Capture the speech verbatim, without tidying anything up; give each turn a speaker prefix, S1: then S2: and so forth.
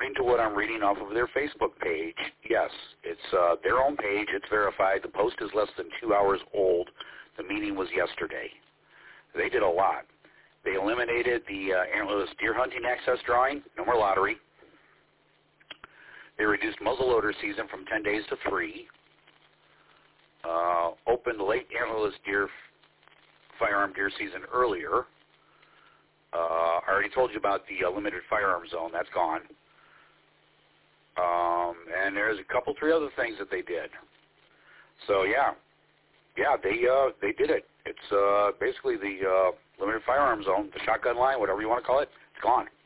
S1: according to what I'm reading off of their Facebook page, yes, it's uh, their own page. It's verified. The post is less than two hours old. The meeting was yesterday. They did a lot. They eliminated the uh, antlerless deer hunting access drawing. No more lottery. They reduced muzzleloader season from ten days to three. Uh, opened late antlerless deer firearm deer season earlier. Uh, I already told you about the uh, limited firearm zone. That's gone. Um, and there's a couple, three other things that they did. So yeah, yeah, they uh, they did it. It's uh, basically the uh, limited firearm zone, the shotgun line, whatever you want to call it. It's gone.